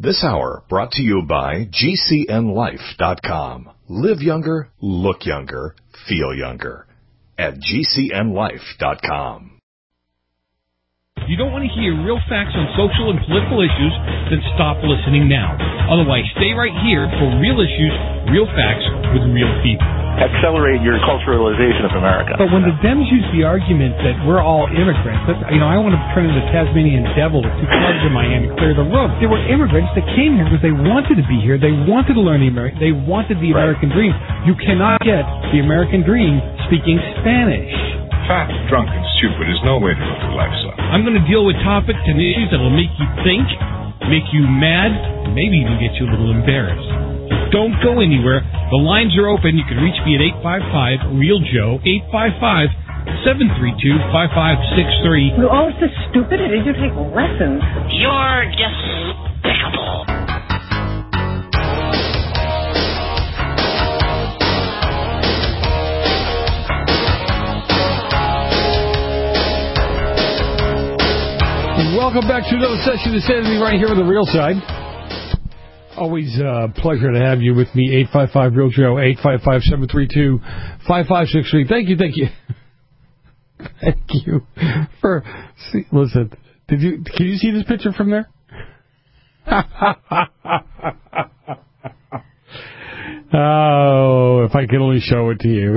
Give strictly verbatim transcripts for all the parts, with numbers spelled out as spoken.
This hour brought to you by G C N life dot com. Live younger, look younger, feel younger. At G C N life dot com. You don't want to hear real facts on social and political issues? Then stop listening now. Otherwise, stay right here for real issues, real facts with real people. Accelerate your culturalization of America. But when the Dems use the argument that we're all immigrants, that's, you know, I want to turn into the Tasmanian devil with two clubs in my hand and clear the road. They were immigrants that came here because they wanted to be here. They wanted to learn the American. They wanted the Right. American dream. You cannot get the American dream speaking Spanish. Fat, drunk, and stupid is no way to live your life, son. I'm going to deal with topics and issues that will make you think, make you mad, and maybe even get you a little embarrassed. So don't go anywhere. The lines are open. You can reach me at eight five five, real Joe, eight five five, seven three two, five five six three. We're all so stupid. Did you take lessons? You're despicable. Welcome back to another session of Sanity right here on the Real Side. Always a uh, pleasure to have you with me. eight five five, real Joe, eight five five, seven three two, five five six three. Thank you, thank you. Thank you for... See, listen, did you, can you see this picture from there? Oh, if I could only show it to you.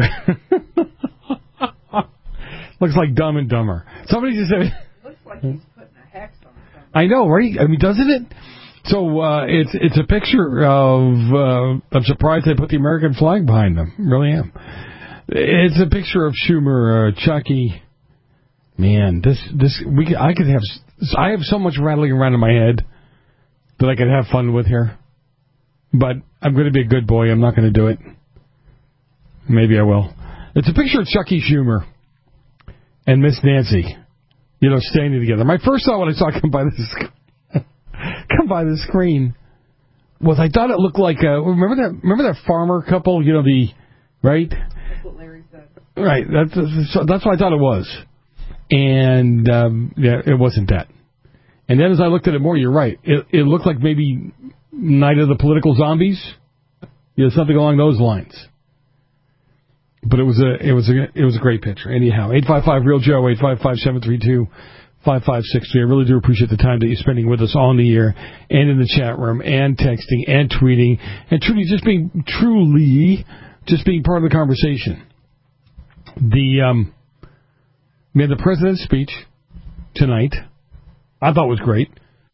Looks like Dumb and Dumber. Somebody just said... Looks like he's putting a hex on something. I know, right? I mean, doesn't it? So uh, it's it's a picture of. Uh, I'm surprised they put the American flag behind them. Really am. It's a picture of Schumer, uh, Chucky. Man, this this we I could have. I have so much rattling around in my head that I could have fun with here. But I'm going to be a good boy. I'm not going to do it. Maybe I will. It's a picture of Chucky Schumer and Miss Nancy. You know, standing together. My first thought when I saw it come by this come by the screen was I thought it looked like a, remember that remember that farmer couple, you know, the right? That's what Larry said. Right. That's that's what I thought it was. And um, yeah, it wasn't that. And then as I looked at it more, you're right. It it looked like maybe Night of the Political Zombies. You know, something along those lines. But it was a it was a it was a great picture. Anyhow, eight five five real Joe, eight five five, seven three two, five five six three. I really do appreciate the time that you're spending with us on the air and in the chat room and texting and tweeting and truly just being truly just being part of the conversation. The um we had the president's speech tonight. I thought it was great.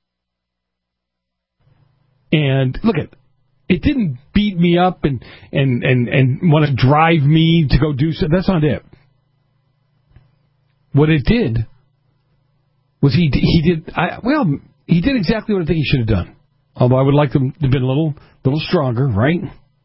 And look at it didn't beat me up and, and, and, and want to drive me to go do something. That's not it. What it did was he he did I, well he did exactly what I think he should have done. Although I would like them to have been a little little stronger, right?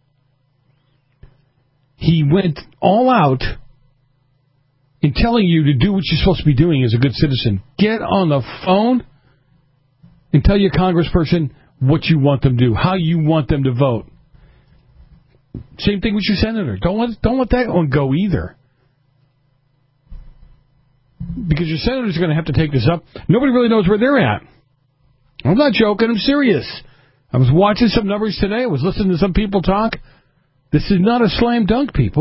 He went all out in telling you to do what you're supposed to be doing as a good citizen. Get on the phone and tell your congressperson what you want them to do, how you want them to vote. Same thing with your senator. Don't let don't let that one go either. Because your senators are going to have to take this up. Nobody really knows where they're at. I'm not joking. I'm serious. I was watching some numbers today. I was listening to some people talk. This is not a slam dunk, people.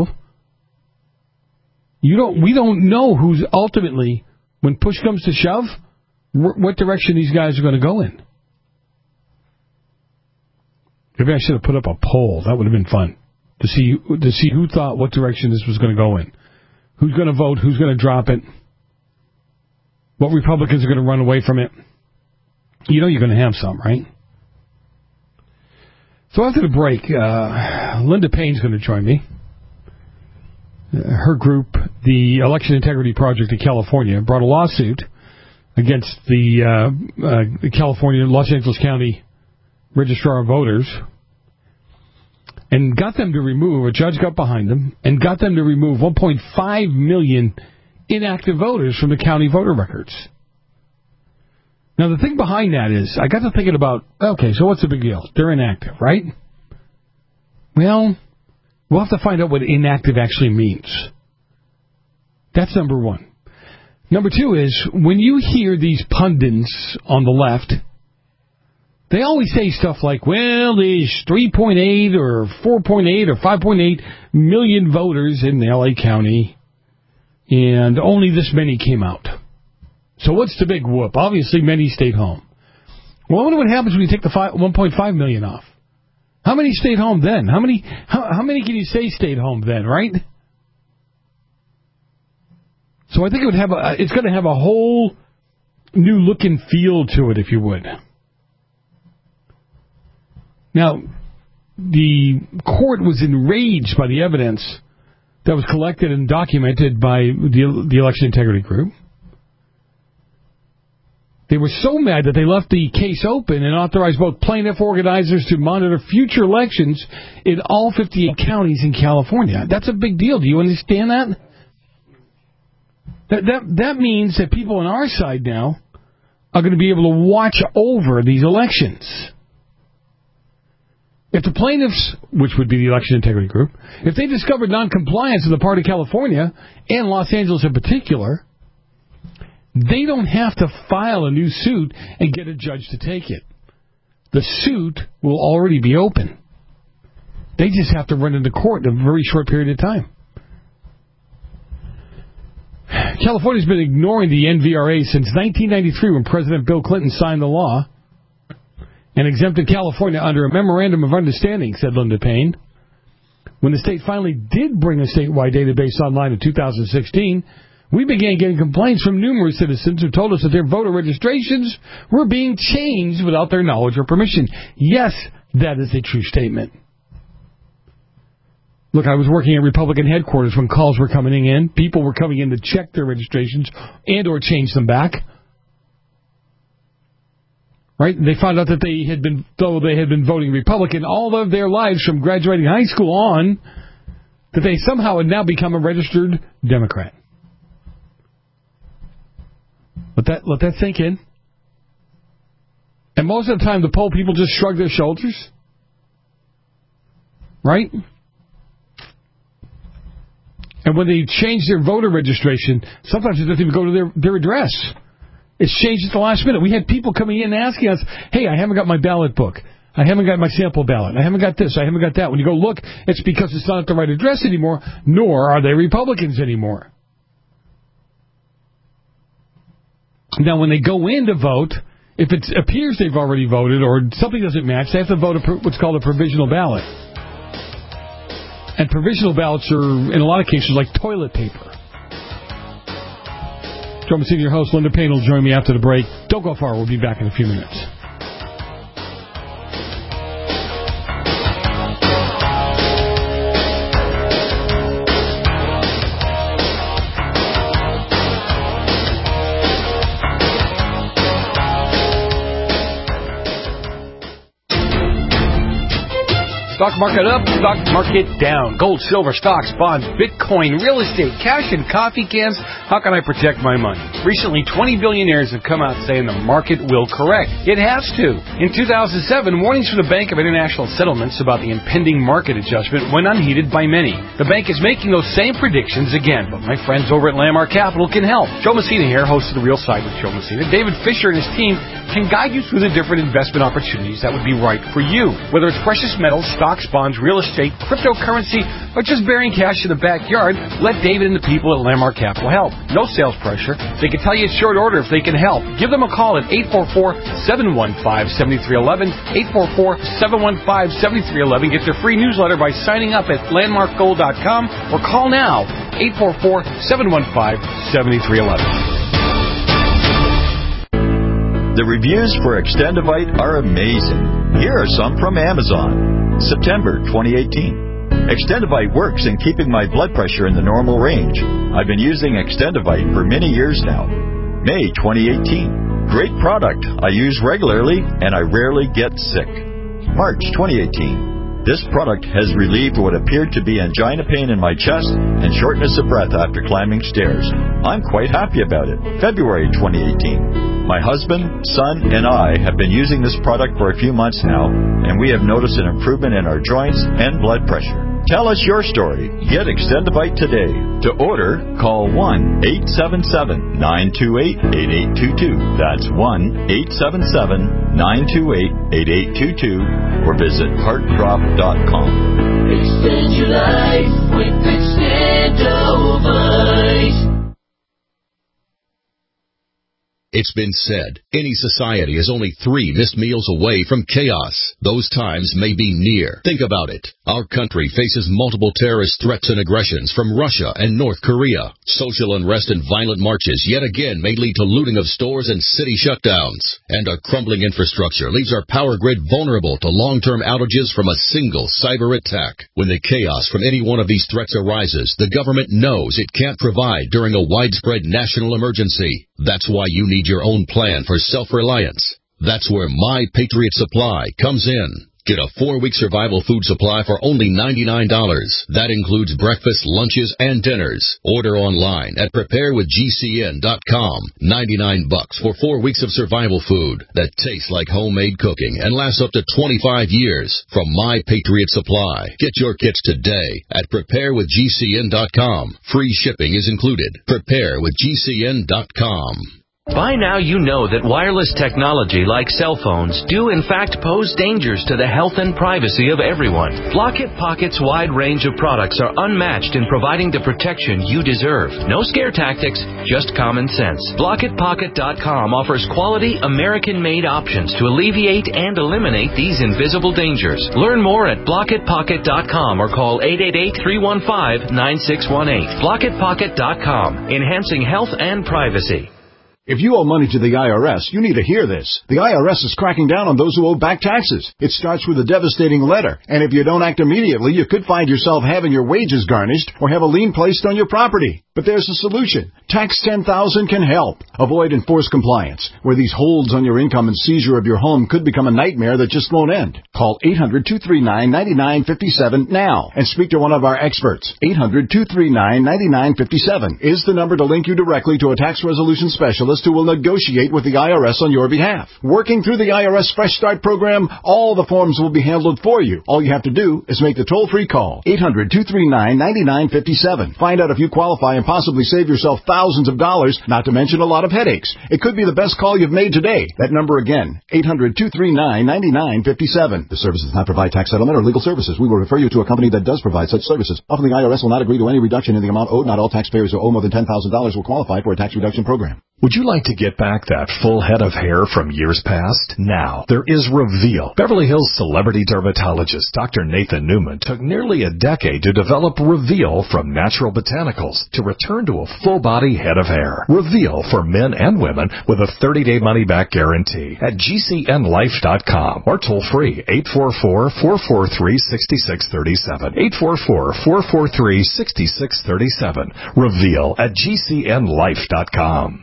You don't. We don't know who's ultimately, when push comes to shove, what direction these guys are going to go in. Maybe I should have put up a poll. That would have been fun to see to see who thought what direction this was going to go in. Who's going to vote? Who's going to drop it? What Republicans are going to run away from it? You know you're going to have some, right? So after the break, uh, Linda Payne's going to join me. Her group, the Election Integrity Project in California, brought a lawsuit against the, uh, uh, the California Los Angeles County Registrar of Voters and got them to remove, a judge got behind them, and got them to remove one point five million inactive voters from the county voter records. Now, the thing behind that is, I got to thinking about, okay, so what's the big deal? They're inactive, right? Well, we'll have to find out what inactive actually means. That's number one. Number two is, when you hear these pundits on the left They always say stuff like, well, there's three point eight or four point eight or five point eight million voters in L A County, and only this many came out. So what's the big whoop? Obviously, many stayed home. Well, I wonder what happens when you take the one point five million off. How many stayed home then? How many how, how many can you say stayed home then, right? So I think it would have a, it's going to have a whole new look and feel to it, if you would. Now, the court was enraged by the evidence that was collected and documented by the, the Election Integrity Group. They were so mad that they left the case open and authorized both plaintiff organizers to monitor future elections in all fifty-eight counties in California. That's a big deal. Do you understand that? That that, that means that people on our side now are going to be able to watch over these elections. If the plaintiffs, which would be the Election Integrity Group, if they discovered noncompliance on the part of California, and Los Angeles in particular, they don't have to file a new suit and get a judge to take it. The suit will already be open. They just have to run into court in a very short period of time. California's been ignoring the N V R A since nineteen ninety-three, when President Bill Clinton signed the law and exempted California under a memorandum of understanding, said Linda Payne. When the state finally did bring a statewide database online in two thousand sixteen, we began getting complaints from numerous citizens who told us that their voter registrations were being changed without their knowledge or permission. Yes, that is a true statement. Look, I was working at Republican headquarters when calls were coming in. People were coming in to check their registrations and or change them back. Right? They found out that they had been, though they had been voting Republican all of their lives from graduating high school on, that they somehow had now become a registered Democrat. Let that let that sink in. And most of the time, the poll people just shrug their shoulders. Right? And when they change their voter registration, sometimes it doesn't even go to their, their address. It's changed at the last minute. We had people coming in and asking us, hey, I haven't got my ballot book. I haven't got my sample ballot. I haven't got this. I haven't got that. When you go look, it's because it's not at the right address anymore, nor are they Republicans anymore. Now, when they go in to vote, if it appears they've already voted or something doesn't match, they have to vote a, what's called a provisional ballot. And provisional ballots are, in a lot of cases, like toilet paper. Joe Messina, your host. Linda Payne will join me after the break. Don't go far. We'll be back in a few minutes. Stock market up, stock market down. Gold, silver, stocks, bonds, Bitcoin, real estate, cash, and coffee cans. How can I protect my money? Recently, twenty billionaires have come out saying the market will correct. It has to. In two thousand seven, warnings from the Bank of International Settlements about the impending market adjustment went unheeded by many. The bank is making those same predictions again, but my friends over at Landmark Capital can help. Joe Messina here, host of The Real Side with Joe Messina. David Fisher and his team can guide you through the different investment opportunities that would be right for you. Whether it's precious metals, stocks, bonds, real estate, cryptocurrency, or just burying cash in the backyard, let David and the people at Landmark Capital help. No sales pressure. They can tell you at short order if they can help. Give them a call at eight four four, seven one five, seven three one one, eight four four, seven one five, seven three one one. Get their free newsletter by signing up at landmark gold dot com or call now, eight four four, seven one five, seven three one one. The reviews for Extendivite are amazing. Here are some from Amazon. September twenty eighteen. Extendivite works in keeping my blood pressure in the normal range. I've been using Extendivite for many years now. May twenty eighteen. Great product. I use regularly and I rarely get sick. March twenty eighteen. This product has relieved what appeared to be angina pain in my chest and shortness of breath after climbing stairs. I'm quite happy about it. February twenty eighteen. My husband, son, and I have been using this product for a few months now, and we have noticed an improvement in our joints and blood pressure. Tell us your story. Get Extendivite today. To order, call one eight seven seven, nine two eight, eight eight two two. That's one eight seven seven, nine two eight, eight eight two two or visit heart drop dot com. Extend your life with Extendivite. It's been said, any society is only three missed meals away from chaos. Those times may be near. Think about it. Our country faces multiple terrorist threats and aggressions from Russia and North Korea. Social unrest and violent marches yet again may lead to looting of stores and city shutdowns. And our crumbling infrastructure leaves our power grid vulnerable to long-term outages from a single cyber attack. When the chaos from any one of these threats arises, the government knows it can't provide during a widespread national emergency. That's why you need your own plan for self-reliance. That's where My Patriot Supply comes in. Get a four-week survival food supply for only ninety-nine dollars. That includes breakfast, lunches, and dinners. Order online at prepare with G C N dot com. ninety-nine bucks for four weeks of survival food that tastes like homemade cooking and lasts up to twenty-five years from My Patriot Supply. Get your kits today at prepare with G C N dot com. Free shipping is included. prepare with G C N dot com. By now you know that wireless technology like cell phones do in fact pose dangers to the health and privacy of everyone. Blockit Pocket's wide range of products are unmatched in providing the protection you deserve. No scare tactics, just common sense. Blockit Pocket dot com offers quality American-made options to alleviate and eliminate these invisible dangers. Learn more at Blockit Pocket dot com or call eight eight eight, three one five, nine six one eight. Blockit Pocket dot com, enhancing health and privacy. If you owe money to the I R S, you need to hear this. The I R S is cracking down on those who owe back taxes. It starts with a devastating letter, and if you don't act immediately, you could find yourself having your wages garnished or have a lien placed on your property. But there's a solution. Tax ten thousand can help. Avoid enforced compliance, where these holds on your income and seizure of your home could become a nightmare that just won't end. Call eight hundred, two three nine, nine nine five seven now and speak to one of our experts. eight hundred, two three nine, nine nine five seven is the number to link you directly to a tax resolution specialist who will negotiate with the I R S on your behalf. Working through the I R S Fresh Start program, all the forms will be handled for you. All you have to do is make the toll-free call. eight hundred, two three nine, nine nine five seven. Find out if you qualify and possibly save yourself thousands of dollars, not to mention a lot of headaches. It could be the best call you've made today. That number again, eight hundred, two three nine, nine nine five seven. The service does not provide tax settlement or legal services. We will refer you to a company that does provide such services. Often the I R S will not agree to any reduction in the amount owed. Not all taxpayers who owe more than ten thousand dollars will qualify for a tax reduction program. Would you like to get back that full head of hair from years past? Now, there is Reveal. Beverly Hills celebrity dermatologist Doctor Nathan Newman took nearly a decade to develop Reveal from natural botanicals to return to a full-body head of hair. Reveal for men and women with a thirty-day money-back guarantee at G C N life dot com or toll-free eight four four, four four three, six six three seven. eight four four, four four three, six six three seven. Reveal at G C N life dot com.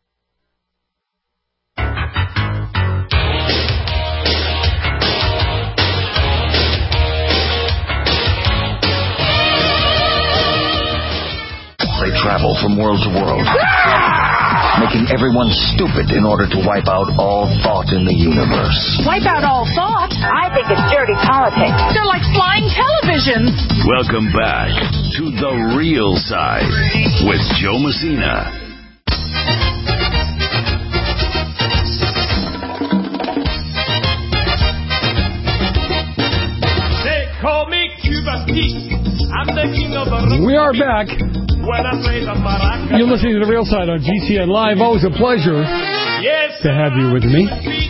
They travel from world to world, making everyone stupid in order to wipe out all thought in the universe. Wipe out all thought? I think it's dirty politics. They're like flying televisions. Welcome back to The Real Side with Joe Messina. They call me Cuban Pete. I'm the king of the... We are back. You're listening to The Real Side on G C N Live. Always a pleasure yes, to have you with me.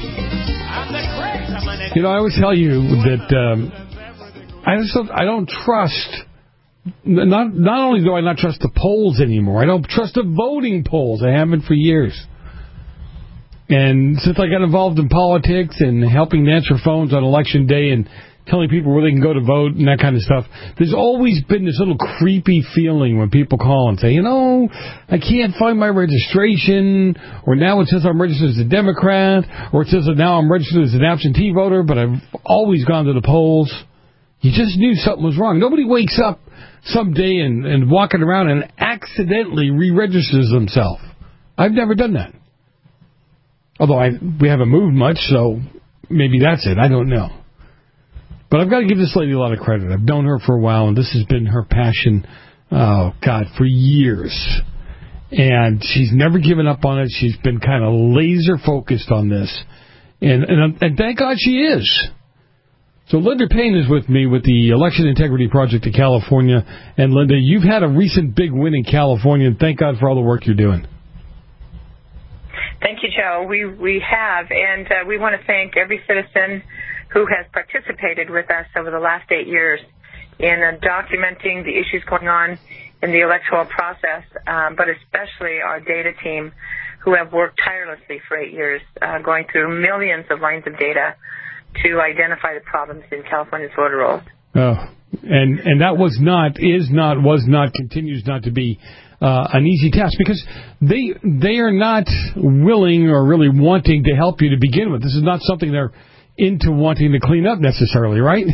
You know, I always tell you that um, I just don't, I don't trust. Not not only do I not trust the polls anymore, I don't trust the voting polls. I haven't for years. And since I got involved in politics and helping to answer phones on election day and telling people where they can go to vote and that kind of stuff, there's always been this little creepy feeling when people call and say, you know, I can't find my registration, or now it says I'm registered as a Democrat, or it says that now I'm registered as an absentee voter, but I've always gone to the polls. You just knew something was wrong. Nobody wakes up someday and, and walking around and accidentally re-registers themselves. I've never done that. Although I, we haven't moved much, so maybe that's it. I don't know. But I've got to give this lady a lot of credit. I've known her for a while, and this has been her passion, oh, God, for years. And she's never given up on it. She's been kind of laser-focused on this. And, and, and thank God she is. So Linda Payne is with me with the Election Integrity Project of California. And, Linda, you've had a recent big win in California, and thank God for all the work you're doing. Thank you, Joe. We we have, and uh, we want to thank every citizen who has participated with us over the last eight years in uh, documenting the issues going on in the electoral process, um, but especially our data team who have worked tirelessly for eight years, uh, going through millions of lines of data to identify the problems in California's voter rolls. Oh, and and that was not, is not, was not, continues not to be uh, an easy task because they they are not willing or really wanting to help you to begin with. This is not something they're into wanting to clean up necessarily, right?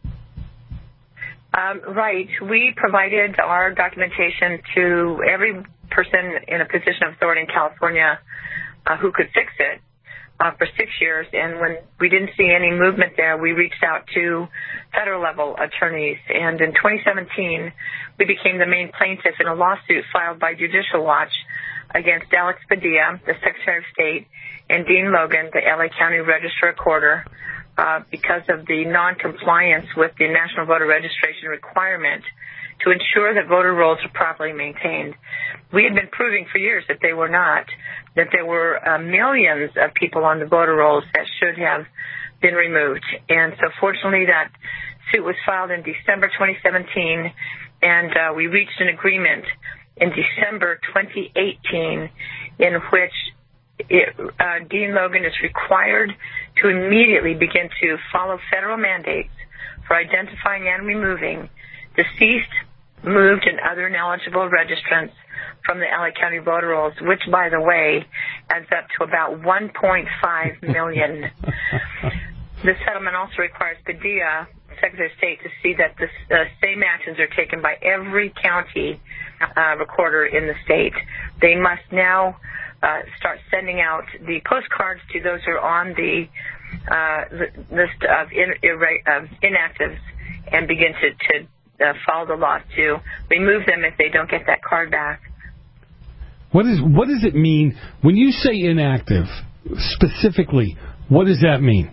Um, right. We provided our documentation to every person in a position of authority in California uh, who could fix it. Uh, for six years, and when we didn't see any movement there, we reached out to federal-level attorneys. And in twenty seventeen, we became the main plaintiff in a lawsuit filed by Judicial Watch against Alex Padilla, the Secretary of State, and Dean Logan, the L A County Registrar Recorder, uh, because of the noncompliance with the National Voter Registration requirement to ensure that voter rolls are properly maintained. We had been proving for years that they were not, that there were uh, millions of people on the voter rolls that should have been removed. And so fortunately that suit was filed in December twenty seventeen, and uh, we reached an agreement in December twenty eighteen in which it, uh, Dean Logan is required to immediately begin to follow federal mandates for identifying and removing deceased, moved, and other ineligible registrants from the L A County voter rolls, which, by the way, adds up to about one point five million. The settlement also requires Padilla, Secretary of State, to see that the uh, same actions are taken by every county uh, recorder in the state. They must now uh, start sending out the postcards to those who are on the uh, list of, in, of inactives and begin to, to uh, follow the law to remove them if they don't get that card back. What is what does it mean when you say inactive specifically? What does that mean?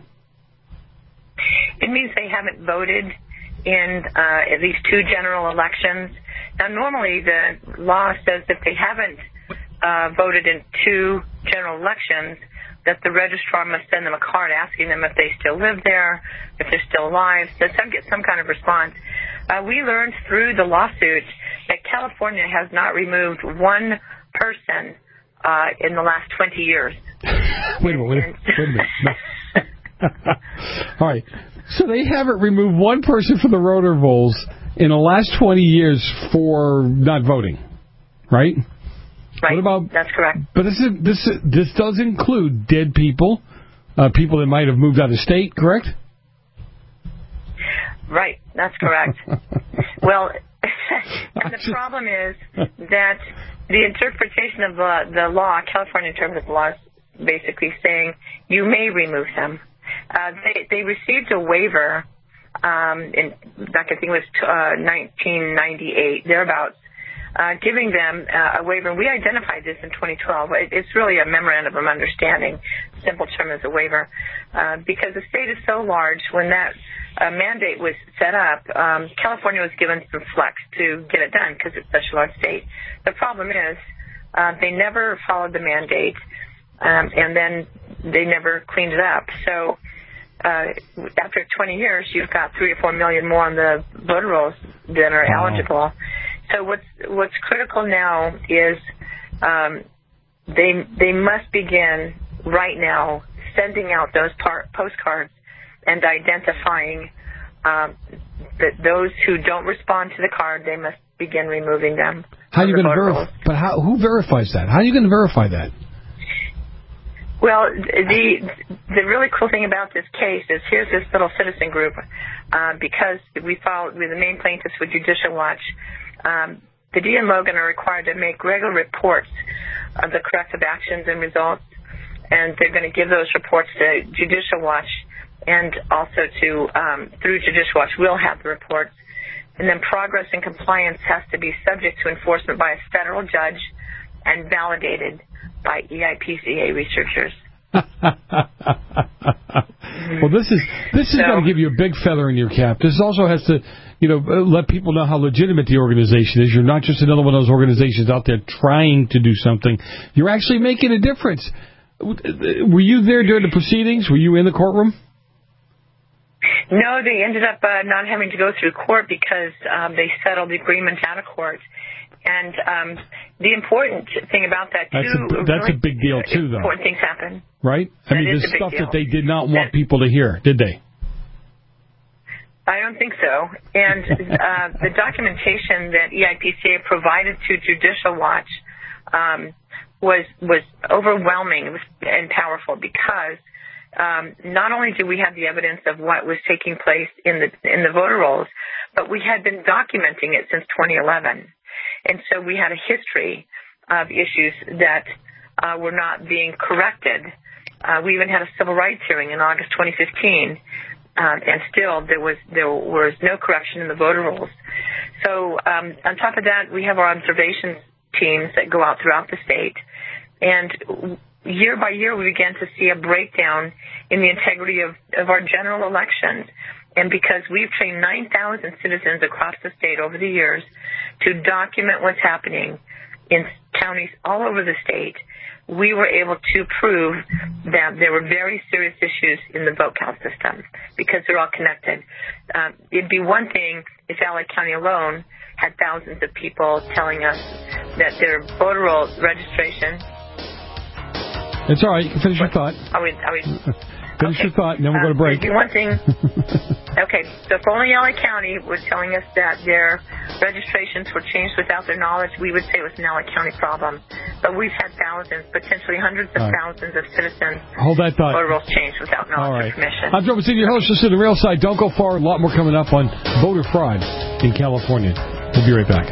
It means they haven't voted in uh, at least two general elections. Now, normally the law says if they haven't uh, voted in two general elections, that the registrar must send them a card asking them if they still live there, if they're still alive, so some get some kind of response. Uh, we learned through the lawsuit that California has not removed one person uh, in the last twenty years. wait a minute, wait, wait a minute. No. All right. So they haven't removed one person from the voter rolls in the last twenty years for not voting, right? Right. What about, that's correct. But this is, this this does include dead people, uh, people that might have moved out of state, correct? Right. That's correct. Well, and the problem is that the interpretation of the, the law, California interprets the law, is basically saying you may remove them. Uh, they, they received a waiver um, in, back I think it was uh, nineteen ninety-eight, thereabouts, uh, giving them uh, a waiver. And we identified this in twenty twelve. It, it's really a memorandum of understanding, simple term as a waiver, uh, because the state is so large. When that uh, mandate was set up, um, California was given some flex to get it done because it's such a large state. The problem is uh, they never followed the mandate, um, and then they never cleaned it up. So uh, after twenty years, you've got three or four million more on the voter rolls than are wow. eligible. So what's what's critical now is um, they they must begin right now sending out those par- postcards and identifying um, that those who don't respond to the card, they must begin removing them. How are you going to verify? But how, who verifies that? How are you going to verify that? Well, the the really cool thing about this case is here's this little citizen group, uh, because we filed with the main plaintiffs with Judicial Watch. Um, Padilla and Logan are required to make regular reports of the corrective actions and results and they're going to give those reports to Judicial Watch, and also to um, through Judicial Watch, we'll have the reports. And then progress and compliance has to be subject to enforcement by a federal judge and validated by E I P C A researchers. Well, this is this is so, going to give you a big feather in your cap. This also has to, you know, let people know how legitimate the organization is. You're not just another one of those organizations out there trying to do something. You're actually making a difference. Were you there during the proceedings? Were you in the courtroom? No, they ended up uh, not having to go through court because um, they settled the agreement out of court. And um, the important thing about that, too... That's a, that's really a big deal, too, though. Important things happen. Right? I that mean, there's stuff deal. that they did not want that, people to hear, did they? I don't think so. And uh, the documentation that E I P C A provided to Judicial Watch um, was was overwhelming and powerful because um, not only do we have the evidence of what was taking place in the in the voter rolls, but we had been documenting it since twenty eleven. And so we had a history of issues that uh, were not being corrected. Uh, we even had a civil rights hearing in August twenty fifteen, um, and still there was there was no correction in the voter rolls. So um, on top of that, we have our observation teams that go out throughout the state, and year by year we began to see a breakdown in the integrity of, of our general elections. And because we've trained nine thousand citizens across the state over the years to document what's happening in counties all over the state, we were able to prove that there were very serious issues in the vote count system because they're all connected. Um, it'd be one thing if L A County alone had thousands of people telling us that their voter roll registration... It's all right. You can finish your thought. Are we... Are we Finish okay. your thought, and then we'll go to break. Uh, one thing. Okay, so if only L A County was telling us that their registrations were changed without their knowledge, we would say it was an L A County problem. But we've had thousands, potentially hundreds of right. thousands of citizens Hold that thought. voter rolls changed without knowledge All right. or permission. I'm Joe Massini, your host. This is The Real Side. Don't go far. A lot more coming up on voter fraud in California. We'll be right back.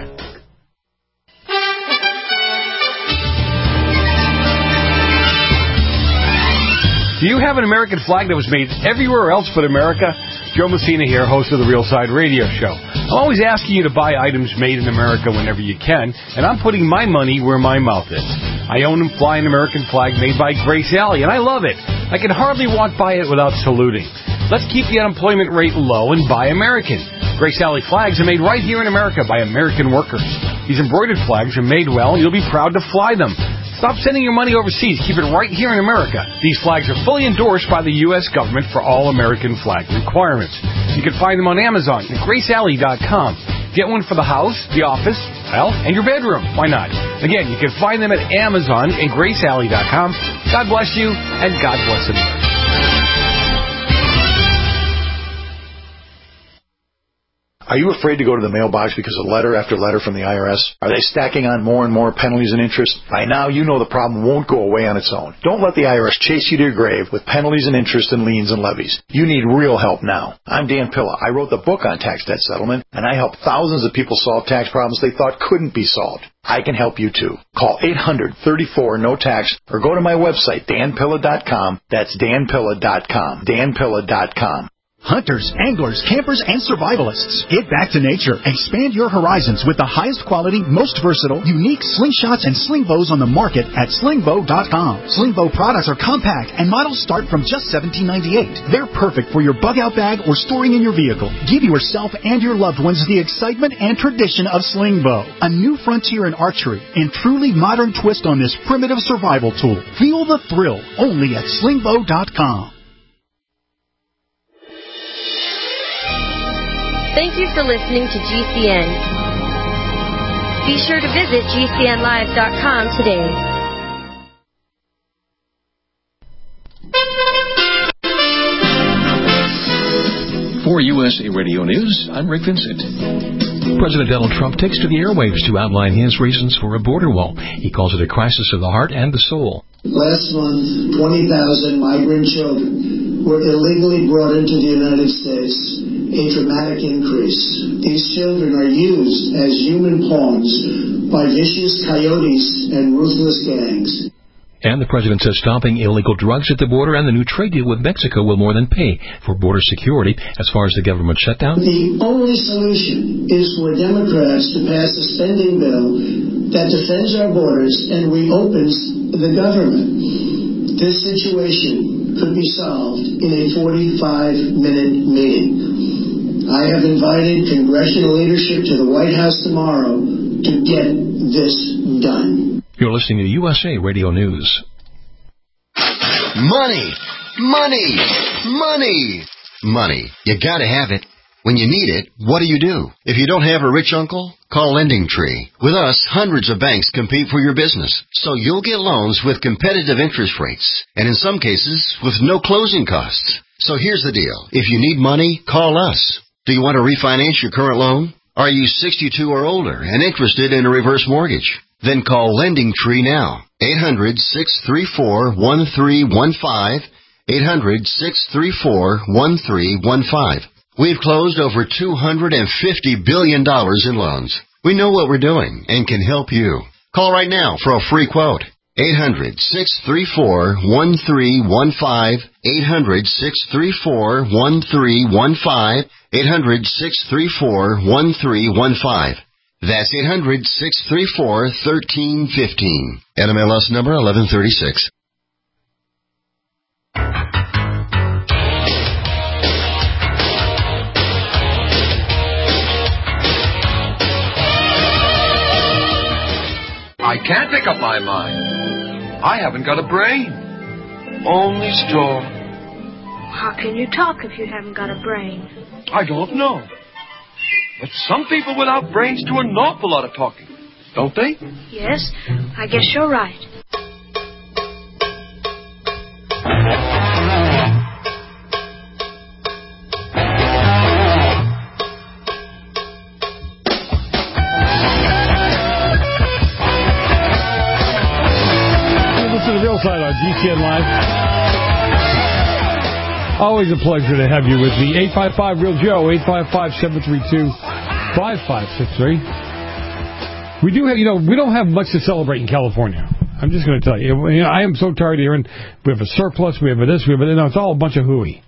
Do you have an American flag that was made everywhere else but America? Joe Messina here, host of the Real Side Radio Show. I'm always asking you to buy items made in America whenever you can, and I'm putting my money where my mouth is. I own and fly an American flag made by Grace Alley, and I love it. I can hardly walk by it without saluting. Let's keep the unemployment rate low and buy American. Grace Alley flags are made right here in America by American workers. These embroidered flags are made well, and you'll be proud to fly them. Stop sending your money overseas. Keep it right here in America. These flags are fully endorsed by the U S government for all American flag requirements. You can find them on Amazon at grace alley dot com. Get one for the house, the office, well, and your bedroom. Why not? Again, you can find them at Amazon and grace alley dot com. God bless you, and God bless America. Are you afraid to go to the mailbox because of letter after letter from the I R S? Are they stacking on more and more penalties and interest? By now, you know the problem won't go away on its own. Don't let the I R S chase you to your grave with penalties and interest and liens and levies. You need real help now. I'm Dan Pilla. I wrote the book on tax debt settlement, and I help thousands of people solve tax problems they thought couldn't be solved. I can help you, too. Call eight hundred, thirty-four, no tax or go to my website, dan pilla dot com. That's dan pilla dot com. dan pilla dot com. Hunters, anglers, campers, and survivalists. Get back to nature. Expand your horizons with the highest quality, most versatile, unique slingshots and sling bows on the market at sling bow dot com. Sling bow products are compact and models start from just seventeen ninety-eight. They're perfect for your bug-out bag or storing in your vehicle. Give yourself and your loved ones the excitement and tradition of sling bow. A new frontier in archery and truly modern twist on this primitive survival tool. Feel the thrill only at sling bow dot com. Thank you for listening to G C N. Be sure to visit G C N live dot com today. For U S A Radio News, I'm Rick Vincent. President Donald Trump takes to the airwaves to outline his reasons for a border wall. He calls it a crisis of the heart and the soul. Last month, twenty thousand migrant children were illegally brought into the United States, a dramatic increase. These children are used as human pawns by vicious coyotes and ruthless gangs. And the president says stopping illegal drugs at the border and the new trade deal with Mexico will more than pay for border security. As far as the government shutdown, the only solution is for Democrats to pass a spending bill that defends our borders and reopens the government. This situation could be solved in a forty-five minute meeting. I have invited congressional leadership to the White House tomorrow to get this done. You're listening to U S A Radio News. Money! Money! Money! Money. You gotta have it. When you need it, what do you do? If you don't have a rich uncle, call Lending Tree. With us, hundreds of banks compete for your business, so you'll get loans with competitive interest rates, and in some cases, with no closing costs. So here's the deal. If you need money, call us. Do you want to refinance your current loan? Are you sixty-two or older and interested in a reverse mortgage? Then call Lending Tree now. eight hundred, six three four, one three one five. eight hundred, six three four, one three one five. We've closed over two hundred fifty billion dollars in loans. We know what we're doing and can help you. Call right now for a free quote. eight hundred, six three four, one three one five. eight hundred, six three four, one three one five. eight hundred, six three four, one three one five. That's eight hundred, six three four, one three one five. N M L S number eleven thirty-six. I can't make up my mind. I haven't got a brain. Only straw. How can you talk if you haven't got a brain? I don't know. But some people without brains do an awful lot of talking, don't they? Yes, I guess you're right. Listen to the Real Side on G C N Live. Always a pleasure to have you with me. eight five five Real Joe, eight five five, seven three two, five five six three. We do have, you know, we don't have much to celebrate in California. I'm just going to tell you. you know, I am so tired of hearing we have a surplus, we have a this, we have a, you know, it's all a bunch of hooey.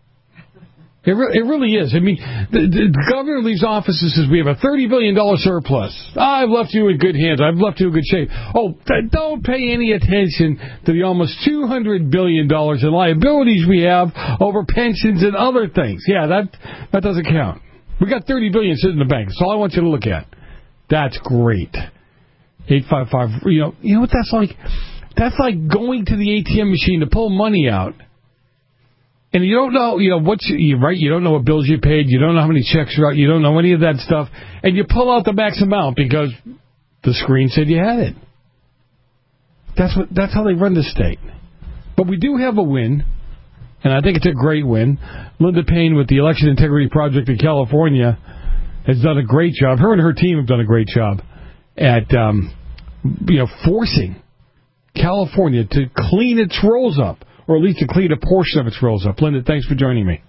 It, re- it really is. I mean, the, the governor leaves office and says we have a thirty billion dollars surplus. I've left you in good hands. I've left you in good shape. Oh, th- don't pay any attention to the almost two hundred billion dollars in liabilities we have over pensions and other things. Yeah, that that doesn't count. We got thirty billion dollars sitting in the bank. That's all I want you to look at. That's great. eight five five, you know, you know what that's like? That's like going to the A T M machine to pull money out. And you don't know, you know, what you, right? You don't know what bills you paid. You don't know how many checks are out. You don't know any of that stuff. And you pull out the max amount because the screen said you had it. That's what. That's how they run the state. But we do have a win, and I think it's a great win. Linda Payne with the Election Integrity Project in California has done a great job. Her and her team have done a great job at, um, you know, forcing California to clean its rolls up. Or at least to clean a portion of its rolls up. Linda, thanks for joining me.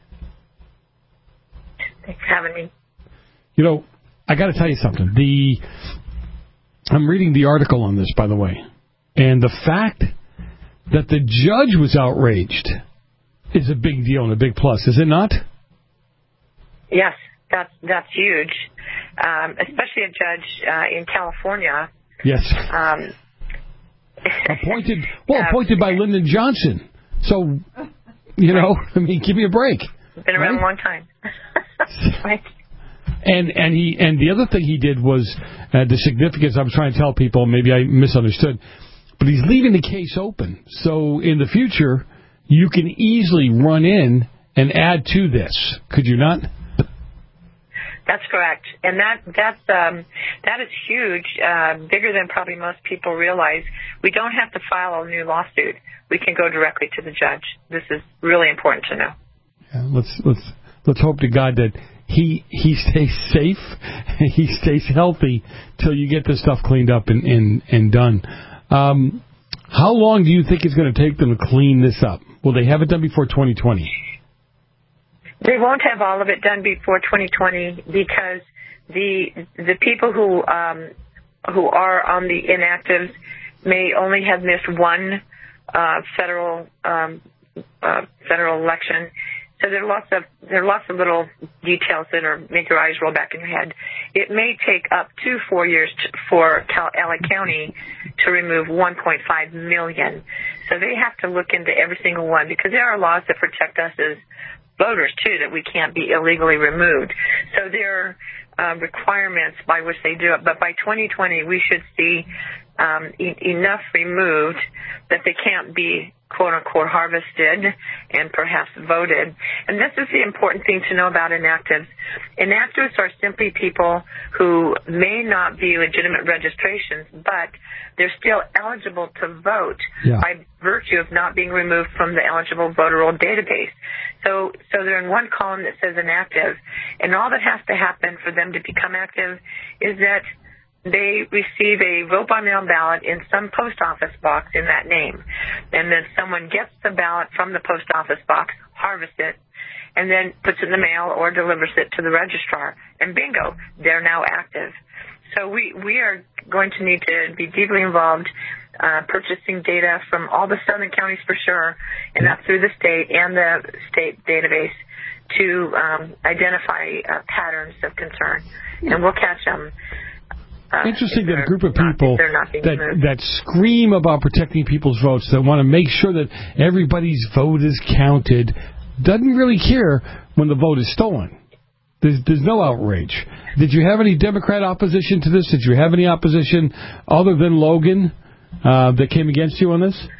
Thanks for having me. You know, I got to tell you something. The I'm reading the article on this, by the way. And the fact that the judge was outraged is a big deal and a big plus, is it not? Yes, that's, that's huge. Um, especially a judge uh, in California. Yes. Um, appointed, well, appointed by Lyndon Johnson. So, you know, I mean, give me a break. Been around right? a long time. Right. And and he and the other thing he did was uh, the significance. I was trying to tell people, maybe I misunderstood, but he's leaving the case open. So in the future, you can easily run in and add to this. Could you not? That's correct, and that that's um, that is huge, uh, bigger than probably most people realize. We don't have to file a new lawsuit. We can go directly to the judge. This is really important to know. Yeah, let's let's let's hope to God that he he stays safe, he stays healthy till you get this stuff cleaned up and and, and done. Um, how long do you think it's going to take them to clean this up? Will they have it done before twenty twenty? They won't have all of it done before twenty twenty because the the people who um, who are on the inactives may only have missed one uh, federal um, uh, federal election. So there are lots of there are lots of little details that are make your eyes roll back in your head. It may take up to four years to, for Cal- L A County to remove one point five million. So they have to look into every single one because there are laws that protect us as voters too, that we can't be illegally removed. So there are uh, requirements by which they do it. But by twenty twenty, we should see um, e- enough removed that they can't be quote-unquote harvested and perhaps voted. And this is the important thing to know about inactives. Inactives are simply people who may not be legitimate registrations, but they're still eligible to vote yeah. by virtue of not being removed from the eligible voter roll database. So, so they're in one column that says inactive, and all that has to happen for them to become active is that they receive a vote by mail ballot in some post office box in that name. And then someone gets the ballot from the post office box, harvests it, and then puts it in the mail or delivers it to the registrar. And bingo, they're now active. So we, we are going to need to be deeply involved uh, purchasing data from all the southern counties for sure, and that's through the state and the state database to um, identify uh, patterns of concern. And we'll catch them. Uh, Interesting that a group of people not, that that scream about protecting people's votes, that want to make sure that everybody's vote is counted, doesn't really care when the vote is stolen. There's, there's no outrage. Did you have any Democrat opposition to this? Did you have any opposition other than Logan uh, that came against you on this?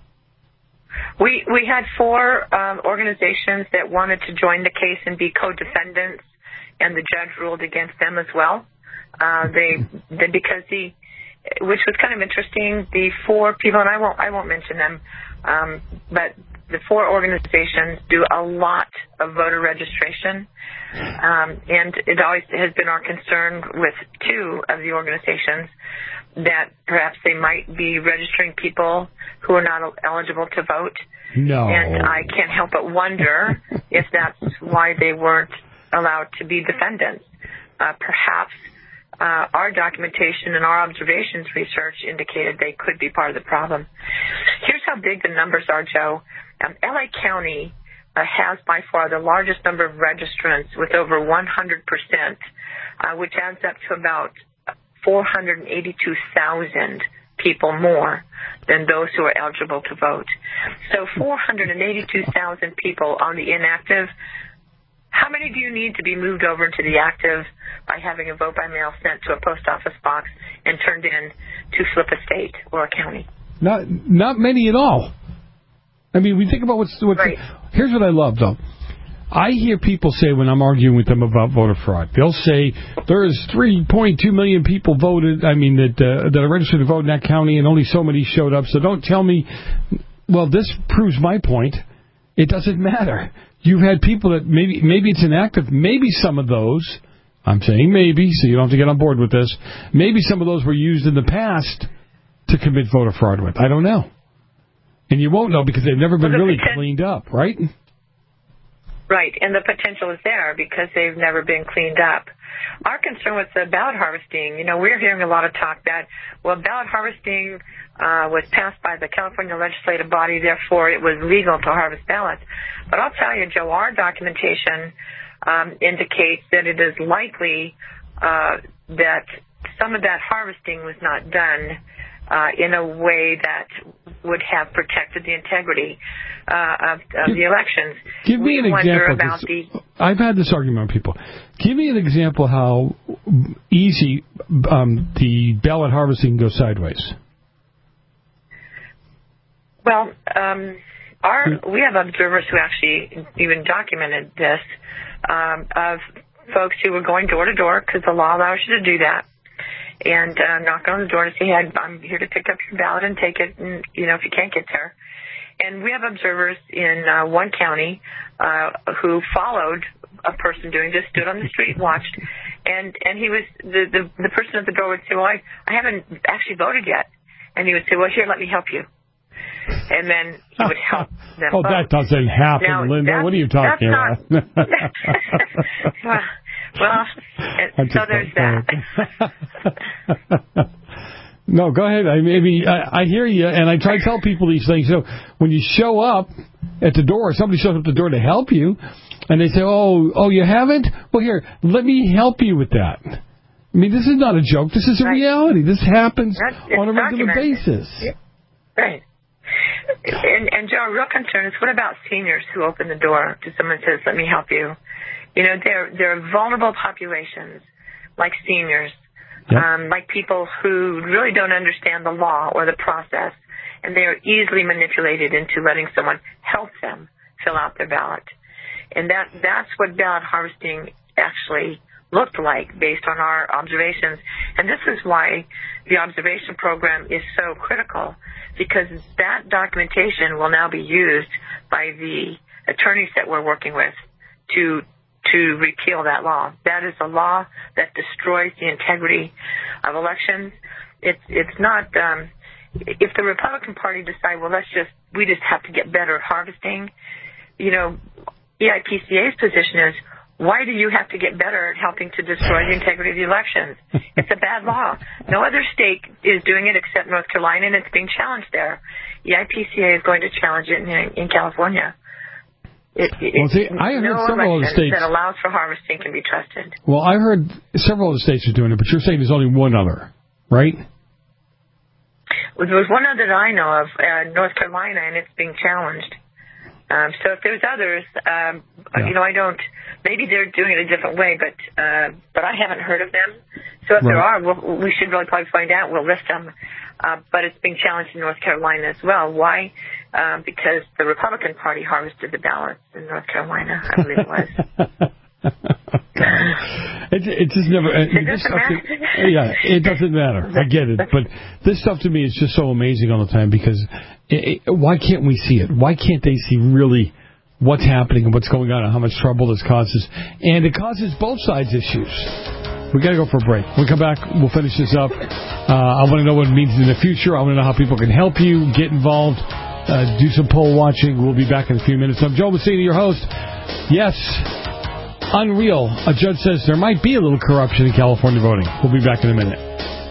We we had four um, organizations that wanted to join the case and be co-defendants, and the judge ruled against them as well. Uh, they, they, because the, which was kind of interesting, the four people, and I won't, I won't mention them, um, but the four organizations do a lot of voter registration, um, and it always has been our concern with two of the organizations that perhaps they might be registering people who are not eligible to vote. No. And I can't help but wonder if that's why they weren't allowed to be defendants. Uh, perhaps Uh, our documentation and our observations research indicated they could be part of the problem. Here's how big the numbers are, Joe. Um, L A County uh, has by far the largest number of registrants with over one hundred percent, uh, which adds up to about four hundred eighty-two thousand people more than those who are eligible to vote. So four hundred eighty-two thousand people on the inactive. How many do you need to be moved over into the active by having a vote by mail sent to a post office box and turned in to flip a state or a county? Not not many at all. I mean, we think about what's... what's right. Here's what I love, though. I hear people say when I'm arguing with them about voter fraud, they'll say there's three point two million people voted, I mean, that, uh, that are registered to vote in that county and only so many showed up, so don't tell me... Well, this proves my point. It doesn't matter. You've had people that maybe maybe it's inactive. Maybe some of those, I'm saying maybe, so you don't have to get on board with this, maybe some of those were used in the past to commit voter fraud with. I don't know. And you won't know because they've never been well, really poten- cleaned up, right? Right, and the potential is there because they've never been cleaned up. Our concern with the ballot harvesting, you know, we're hearing a lot of talk that, well, ballot harvesting uh, was passed by the California legislative body, therefore it was legal to harvest ballots. But I'll tell you, Joe, our documentation um, indicates that it is likely uh, that some of that harvesting was not done uh, in a way that would have protected the integrity uh, of, of give, the elections. Give me we an example. About the, I've had this argument with people. Give me an example how easy um, the ballot harvesting goes sideways. Well, um, our we have observers who actually even documented this um, of folks who were going door to door because the law allows you to do that, and uh, knock on the door to say, "Hey, I'm here to pick up your ballot and take it." And you know, if you can't get there, and we have observers in uh, one county uh, who followed a person doing this, stood on the street, and watched, and and he was the, the the person at the door would say, "Well, I, I haven't actually voted yet," and he would say, "Well, here, let me help you." And then he would help them Oh, vote. that doesn't happen, now, Linda. What are you talking about? Not, well, well so there's that. No, go ahead. I maybe I, I hear you, and I try to tell people these things. So when you show up at the door, somebody shows up at the door to help you, and they say, "Oh, oh, you haven't? Well, here, let me help you with that." I mean, this is not a joke. This is a right. reality. This happens That's, on a regular basis. Yeah. Right. And, and Joe, a real concern is what about seniors who open the door to someone and says, "Let me help you"? You know, there there are vulnerable populations like seniors. Yep. Um, like people who really don't understand the law or the process, and they are easily manipulated into letting someone help them fill out their ballot. And that that's what ballot harvesting actually looked like based on our observations. And this is why the observation program is so critical, because that documentation will now be used by the attorneys that we're working with to to repeal that law. That is a law that destroys the integrity of elections. It's it's not. Um, if the Republican Party decide, well, let's just we just have to get better at harvesting, you know, E I P C A's position is, why do you have to get better at helping to destroy the integrity of the elections? It's a bad law. No other state is doing it except North Carolina, and it's being challenged there. E I P C A is going to challenge it in, in California. It, it, well, see, I heard no several other states that allows for harvesting can be trusted. Well, I heard several other states are doing it, but you're saying there's only one other, right? Well, there was one other that I know of, uh, North Carolina, and it's being challenged. Um, so if there's others, um, yeah. you know, I don't. Maybe they're doing it a different way, but uh, but I haven't heard of them. So if right. there are, we'll, we should really probably find out. We'll list them. Uh, but it's being challenged in North Carolina as well. Why? Um, because the Republican Party harvested the ballots in North Carolina, I believe it was. it, it just never. It, it doesn't matter. To, yeah, it doesn't matter. I get it, but this stuff to me is just so amazing all the time because it, it, why can't we see it? Why can't they see really what's happening and what's going on and how much trouble this causes? And it causes both sides issues. We got to go for a break. When we come back, we'll finish this up. Uh, I want to know what it means in the future. I want to know how people can help you, get involved, uh, do some poll watching. We'll be back in a few minutes. I'm Joe Messina, your host. Yes, unreal. A judge says there might be a little corruption in California voting. We'll be back in a minute.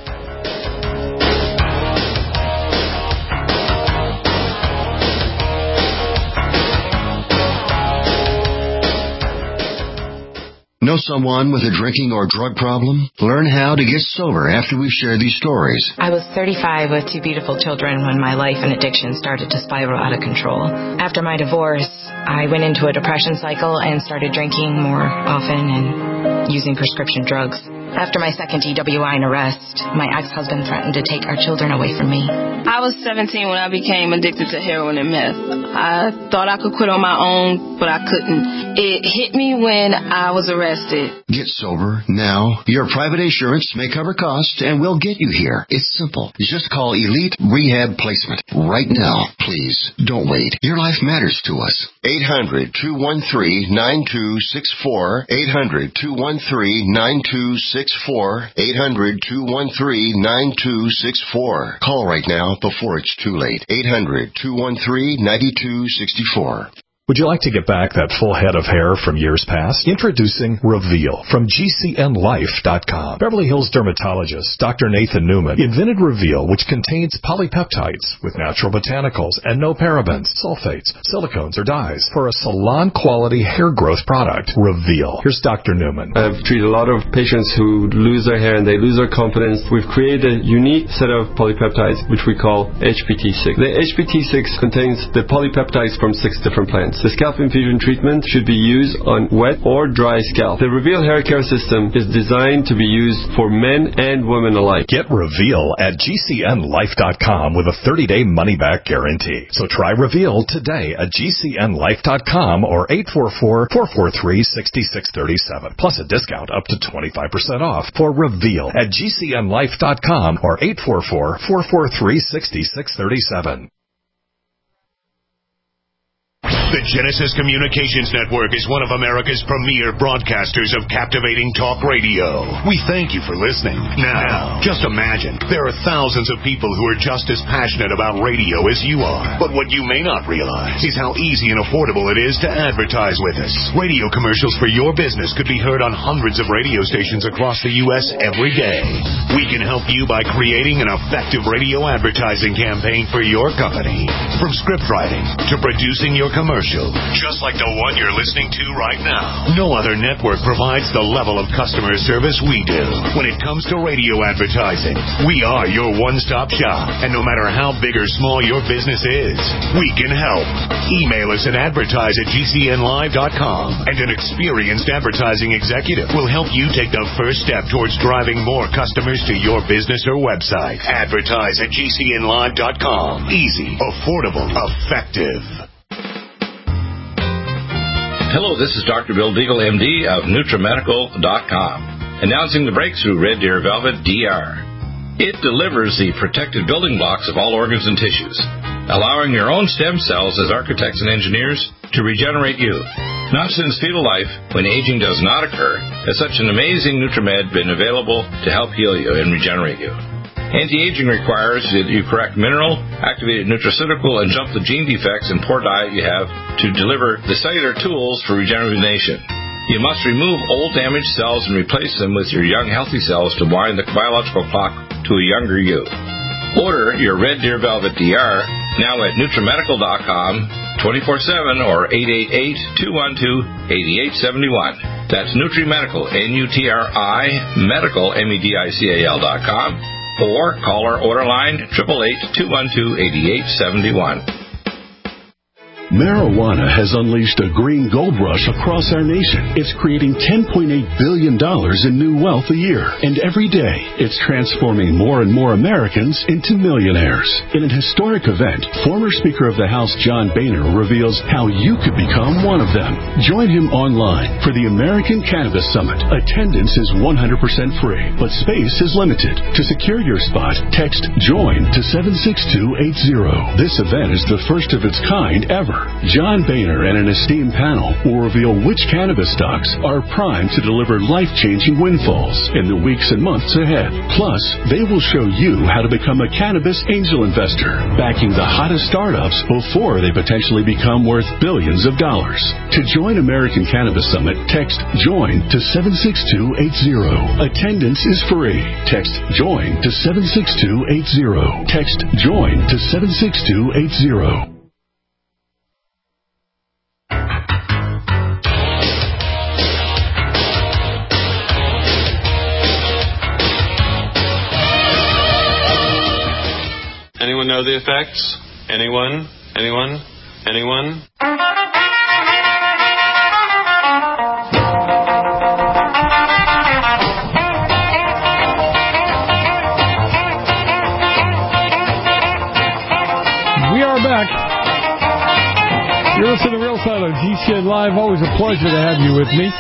Know someone with a drinking or drug problem? Learn how to get sober after we share these stories. I was thirty-five with two beautiful children when my life and addiction started to spiral out of control. After my divorce, I went into a depression cycle and started drinking more often and using prescription drugs. After my second D W I and arrest, my ex-husband threatened to take our children away from me. I was seventeen when I became addicted to heroin and meth. I thought I could quit on my own, but I couldn't. It hit me when I was arrested. Get sober now. Your private insurance may cover costs, and we'll get you here. It's simple. Just call Elite Rehab Placement right now. Please, don't wait. Your life matters to us. eight hundred, two one three, nine two six four. eight hundred, two one three, nine two six four. eight hundred, two one three, nine two six four. Call right now before it's too late. eight hundred, two one three, nine two six four. Would you like to get back that full head of hair from years past? Introducing Reveal from G C N life dot com. Beverly Hills dermatologist Doctor Nathan Newman invented Reveal, which contains polypeptides with natural botanicals and no parabens, sulfates, silicones, or dyes for a salon-quality hair growth product. Reveal. Here's Doctor Newman. I've treated a lot of patients who lose their hair and they lose their confidence. We've created a unique set of polypeptides, which we call H P T six. The H P T six contains the polypeptides from six different plants. The scalp infusion treatment should be used on wet or dry scalp. The Reveal hair care system is designed to be used for men and women alike. Get Reveal at G C N life dot com with a thirty-day money-back guarantee. So try Reveal today at G C N life dot com or eight four four, four four three, six six three seven. Plus a discount up to twenty-five percent off for Reveal at G C N life dot com or eight four four, four four three, six six three seven. The Genesis Communications Network is one of America's premier broadcasters of captivating talk radio. We thank you for listening. Now, just imagine, there are thousands of people who are just as passionate about radio as you are. But what you may not realize is how easy and affordable it is to advertise with us. Radio commercials for your business could be heard on hundreds of radio stations across the U S every day. We can help you by creating an effective radio advertising campaign for your company. From script writing to producing your commercial, just like the one you're listening to right now. No other network provides the level of customer service we do. When it comes to radio advertising, we are your one-stop shop. And no matter how big or small your business is, we can help. Email us at advertise at G C N live dot com, and an experienced advertising executive will help you take the first step towards driving more customers to your business or website. Advertise at G C N live dot com. Easy, affordable, effective. Hello, this is Doctor Bill Deagle, M D of Nutramedical dot com, announcing the breakthrough Red Deer Velvet D R. It delivers the protected building blocks of all organs and tissues, allowing your own stem cells as architects and engineers to regenerate you. Not since fetal life, when aging does not occur, has such an amazing Nutramed been available to help heal you and regenerate you. Anti-aging requires that you correct mineral, activated nutraceutical, and jump the gene defects and poor diet you have to deliver the cellular tools for regeneration. You must remove old damaged cells and replace them with your young healthy cells to wind the biological clock to a younger you. Order your Red Deer Velvet D R now at Nutramedical dot com, twenty-four seven or eight eight eight, two one two, eight eight seven one. That's Nutrimedical, N U T R I, medical, M E D I C A L dot com. Or call our order line, eight eight eight, two one two, eight eight seven one. Marijuana has unleashed a green gold rush across our nation. It's creating ten point eight billion dollars in new wealth a year. And every day, it's transforming more and more Americans into millionaires. In an historic event, former Speaker of the House John Boehner reveals how you could become one of them. Join him online for the American Cannabis Summit. Attendance is one hundred percent free, but space is limited. To secure your spot, text JOIN to seven six two eight zero. This event is the first of its kind ever. John Boehner and an esteemed panel will reveal which cannabis stocks are primed to deliver life-changing windfalls in the weeks and months ahead. Plus, they will show you how to become a cannabis angel investor, backing the hottest startups before they potentially become worth billions of dollars. To join American Cannabis Summit, text JOIN to seven six two eight zero. Attendance is free. Text JOIN to seven six two eight zero. Text JOIN to seven six two eight zero. Anyone know the effects? Anyone? Anyone? Anyone? We are back. You're listening to Real Side on G C N Live. Always a pleasure to have you with me.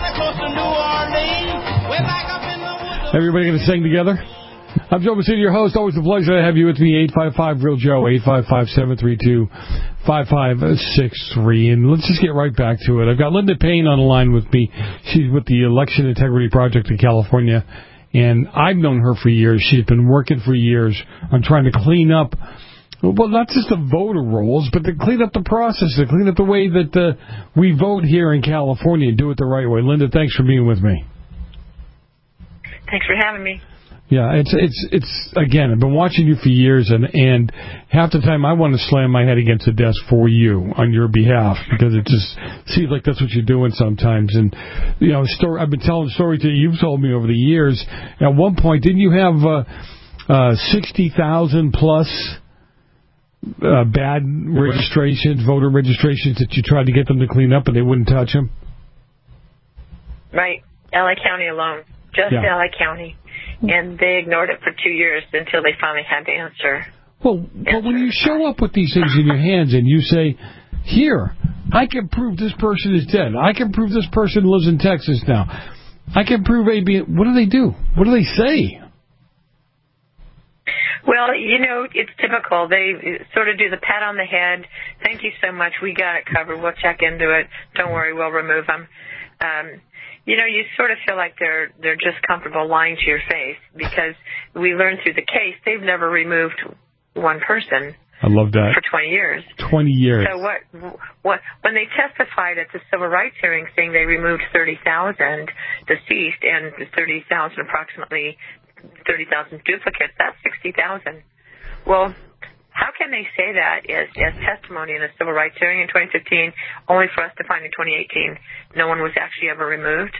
Everybody going to sing together? I'm Joe Messina, your host. Always a pleasure to have you with me. eight five five, real Joe, eight five five, seven three two, five five six three. And let's just get right back to it. I've got Linda Payne on the line with me. She's with the Election Integrity Project in California. And I've known her for years. She's been working for years on trying to clean up, well, not just the voter rolls, but to clean up the process, to clean up the way that uh, we vote here in California and do it the right way. Linda, thanks for being with me. Thanks for having me. Yeah, it's it's it's again. I've been watching you for years, and and half the time I want to slam my head against the desk for you on your behalf because it just seems like that's what you're doing sometimes. And you know, story I've been telling stories that you've told me over the years. At one point, didn't you have uh, uh, sixty thousand plus uh, bad registrations, voter registrations that you tried to get them to clean up, and they wouldn't touch them? Right, L A County alone, just yeah. L A County. And they ignored it for two years until they finally had to answer. Well, but when you show up with these things in your hands and you say, here, I can prove this person is dead. I can prove this person lives in Texas now. I can prove A, B. What do they do? What do they say? Well, you know, it's typical. They sort of do the pat on the head. Thank you so much. We got it covered. We'll check into it. Don't worry, we'll remove them. Um, you know, you sort of feel like they're they're just comfortable lying to your face because we learned through the case they've never removed one person. I love that. For twenty years. twenty years. So what, what, when they testified at the civil rights hearing saying they removed thirty thousand deceased and thirty thousand approximately thirty thousand duplicates, that's sixty thousand. Well, how can they say that as, as testimony in a civil rights hearing in twenty fifteen, only for us to find in twenty eighteen no one was actually ever removed?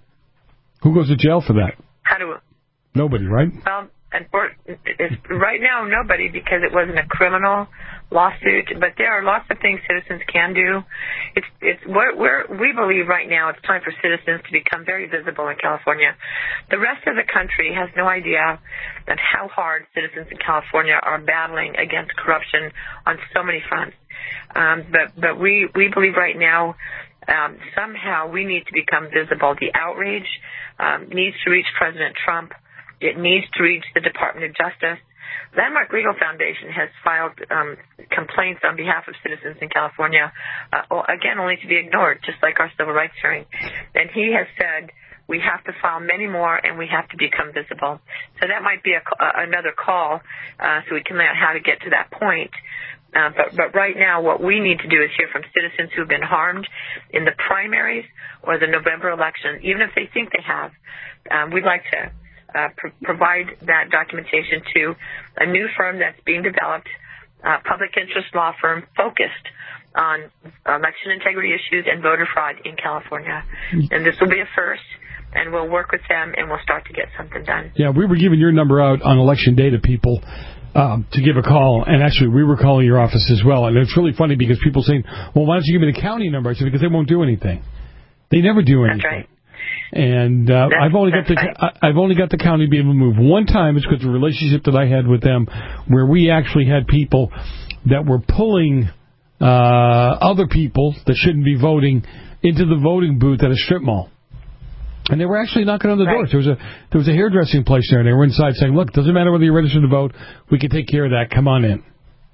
Who goes to jail for that? How do... Nobody, right? Well, and for, it's, right now, nobody, because it wasn't a criminal lawsuit. But there are lots of things citizens can do. It's it's we're, we're, we believe right now it's time for citizens to become very visible in California. The rest of the country has no idea that how hard citizens in California are battling against corruption on so many fronts. Um, but but we we believe right now. Um, somehow we need to become visible. The outrage um, needs to reach President Trump. It needs to reach the Department of Justice. Landmark Legal Foundation has filed um, complaints on behalf of citizens in California, uh, again, only to be ignored, just like our civil rights hearing. And he has said we have to file many more and we have to become visible. So that might be a, uh, another call uh, so we can learn how to get to that point. Uh, but, but right now, what we need to do is hear from citizens who have been harmed in the primaries or the November election, even if they think they have. Um, we'd like to uh, pr- provide that documentation to a new firm that's being developed, a public interest law firm focused on election integrity issues and voter fraud in California. And this will be a first, and we'll work with them, and we'll start to get something done. Yeah, we were giving your number out on election day to people. Um, to give a call, and actually we were calling your office as well, and it's really funny because people saying, well, why don't you give me the county number? I said, because they won't do anything. They never do anything. That's right. And uh, that's, I've only got the right. I've only got the county to be able to move one time. It's because of the relationship that I had with them, where we actually had people that were pulling uh, other people that shouldn't be voting into the voting booth at a strip mall. And they were actually knocking on the right. doors. There was a there was a hairdressing place there, and they were inside saying, "Look, it doesn't matter whether you're registered to vote. We can take care of that. Come on in."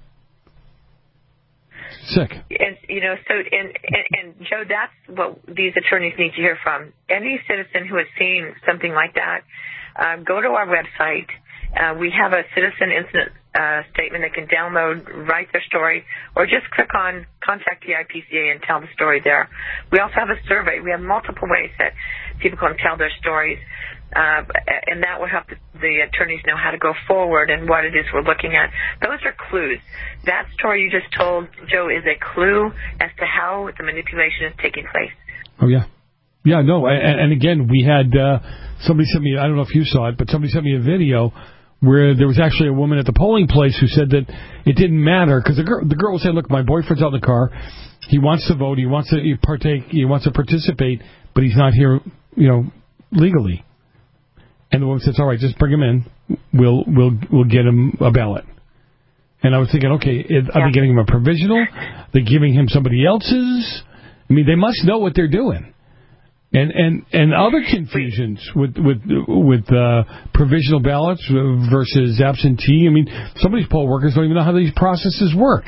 Sick. And you know, so and, and and Joe, that's what these attorneys need to hear from. Any citizen who has seen something like that, uh, go to our website. Uh, we have a citizen incident uh, statement they can download, write their story, or just click on Contact the I P C A and tell the story there. We also have a survey. We have multiple ways that people can tell their stories, uh, and that will help the, the attorneys know how to go forward and what it is we're looking at. Those are clues. That story you just told, Joe, is a clue as to how the manipulation is taking place. Oh, yeah. Yeah, no, and, and again, we had uh, somebody sent me, I don't know if you saw it, but somebody sent me a video where there was actually a woman at the polling place who said that it didn't matter, because the girl, the girl was saying, look, my boyfriend's out in the car, he wants to vote, he wants to partake, he wants to participate, but he's not here, you know, legally. And the woman says, all right, just bring him in, we'll we'll we'll get him a ballot. And I was thinking, okay, are yeah. they getting him a provisional? Are they giving him somebody else's? I mean, they must know what they're doing. And and, and other confusions with with with uh, provisional ballots versus absentee. I mean, some of these poll workers don't even know how these processes work.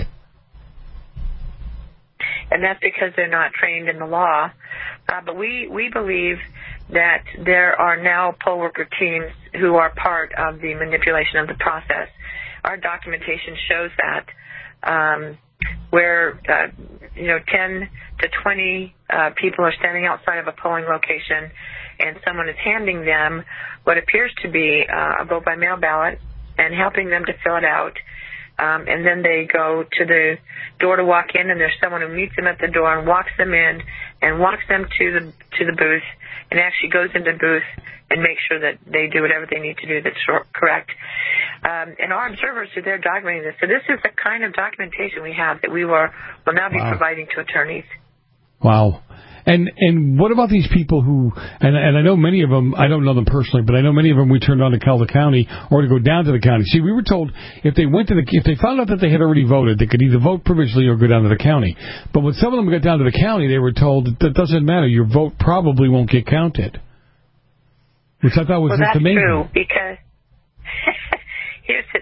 And that's because they're not trained in the law. Uh, but we, we believe that there are now poll worker teams who are part of the manipulation of the process. Our documentation shows that. Um, where, uh, you know, ten to twenty uh, people are standing outside of a polling location, and someone is handing them what appears to be uh, a vote-by-mail ballot and helping them to fill it out. Um, and then they go to the door to walk in, and there's someone who meets them at the door and walks them in and walks them to the to the booth and actually goes into the booth and makes sure that they do whatever they need to do that's correct. Um, and our observers are there documenting this. So this is the kind of documentation we have that we will, will now be wow. providing to attorneys. Wow. And and what about these people who, and, and I know many of them, I don't know them personally, but I know many of them we turned on to call the county or to go down to the county. See, we were told if they went to the, if they found out that they had already voted, they could either vote provisionally or go down to the county. But when some of them got down to the county, they were told that that doesn't matter, your vote probably won't get counted. Which I thought was well, that's amazing. True, because here's the, the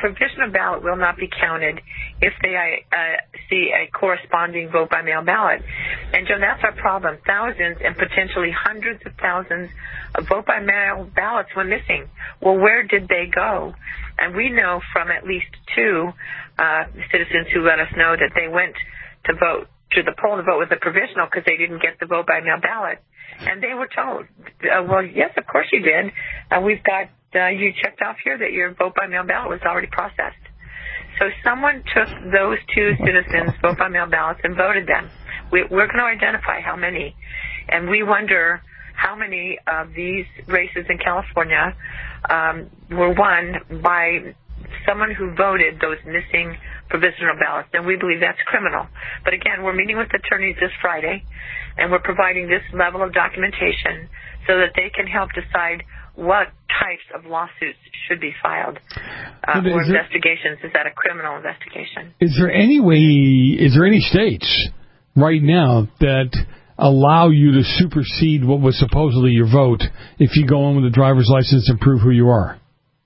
provisional ballot will not be counted if they uh, see a corresponding vote-by-mail ballot. And, Joe, that's our problem. Thousands and potentially hundreds of thousands of vote-by-mail ballots were missing. Well, where did they go? And we know from at least two uh, citizens who let us know that they went to vote, to the poll to vote with a provisional because they didn't get the vote-by-mail ballot. And they were told, uh, well, yes, of course you did. Uh, we've got uh, you checked off here that your vote-by-mail ballot was already processed. So someone took those two citizens' vote-by-mail ballots and voted them. We, we're going to identify how many. And we wonder how many of these races in California um, were won by someone who voted those missing provisional ballots, and we believe that's criminal. But again, we're meeting with attorneys this Friday, and we're providing this level of documentation so that they can help decide what types of lawsuits should be filed uh, or there, investigations. Is that a criminal investigation? Is there any way, is there any states right now that allow you to supersede what was supposedly your vote if you go in with a driver's license and prove who you are?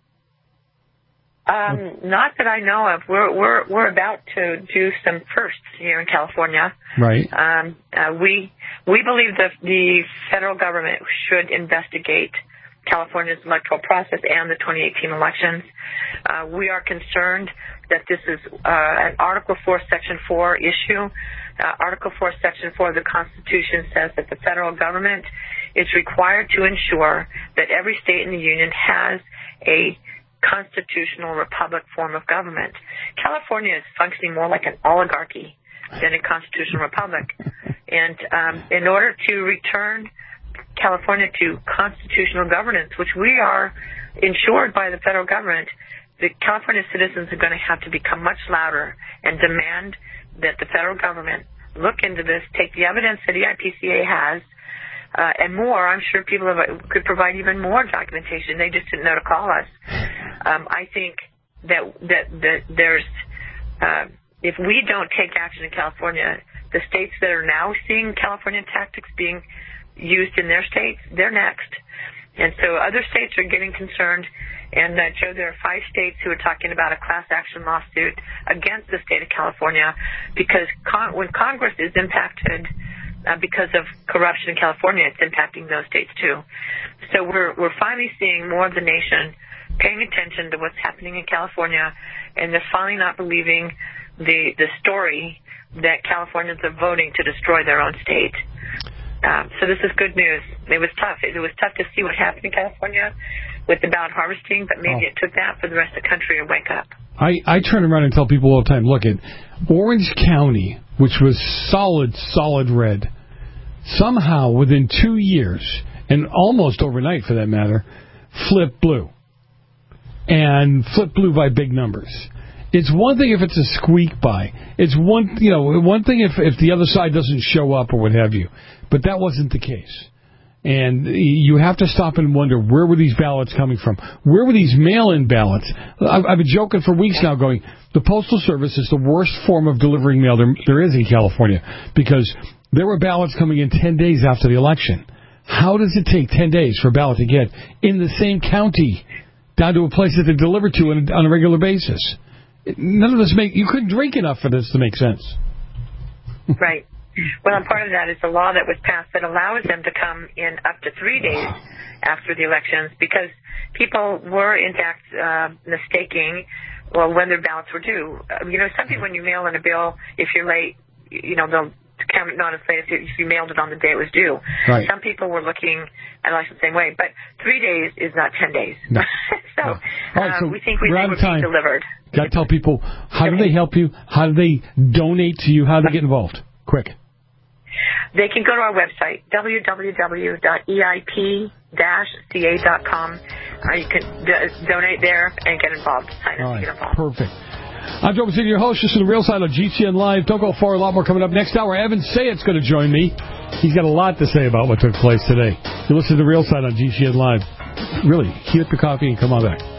Um, not that I know of. We're we're we're about to do some firsts here in California. Right. Um, uh, we we believe that the federal government should investigate California's electoral process and the twenty eighteen elections. Uh, we are concerned that this is uh, an Article four, Section four issue. Uh, Article four, Section four of the Constitution says that the federal government is required to ensure that every state in the union has a constitutional republic form of government. California is functioning more like an oligarchy than a constitutional republic. And um, in order to return California to constitutional governance, which we are ensured by the federal government, the California citizens are going to have to become much louder and demand that the federal government look into this, take the evidence that E I P C A has, Uh, and more. I'm sure people have, could provide even more documentation. They just didn't know to call us. Um, I think that that, that there's, uh, if we don't take action in California, the states that are now seeing California tactics being used in their states, they're next. And so other states are getting concerned. And, uh, Joe, there are five states who are talking about a class action lawsuit against the state of California because con- when Congress is impacted Uh, because of corruption in California, it's impacting those states too. So we're we're finally seeing more of the nation paying attention to what's happening in California, and they're finally not believing the the story that Californians are voting to destroy their own state. Um, so this is good news. It was tough. It, it was tough to see what happened in California with the ballot harvesting, but maybe oh. it took that for the rest of the country to wake up. I, I turn around and tell people all the time, look, at Orange County, which was solid, solid red, somehow within two years, and almost overnight for that matter, flipped blue. And flipped blue by big numbers. It's one thing if it's a squeak by. It's one, you know, one thing if, if the other side doesn't show up or what have you. But that wasn't the case. And you have to stop and wonder, where were these ballots coming from? Where were these mail-in ballots? I've, I've been joking for weeks now going, the Postal Service is the worst form of delivering mail there, there is in California. Because there were ballots coming in ten days after the election. How does it take ten days for a ballot to get in the same county down to a place that they deliver to on a, on a regular basis? None of this make, you couldn't drink enough for this to make sense. Right. Well, and part of that is the law that was passed that allows them to come in up to three days after the elections because people were, in fact, uh, mistaking, well, when their ballots were due. Uh, you know, some people, when you mail in a bill, if you're late, you know, they'll count it not as late if you mailed it on the day it was due. Right. Some people were looking at it the same way, but three days is not ten days. No. so, no. All right, so um, we think we we're think out of we're time. being delivered. Got to tell people, how do they help you? How do they donate to you? How do they get involved? Quick. They can go to our website, w w w dot e i p dash c a dot com. Uh, you can d- donate there and get involved. Sign up All right, to get involved. perfect. I'm Joe Messina, your host. This is The Real Side on G C N Live. Don't go far. A lot more coming up next hour. Evan Sayet's going to join me. He's got a lot to say about what took place today. You listen to The Real Side on G C N Live. Really, heat up your coffee and come on back.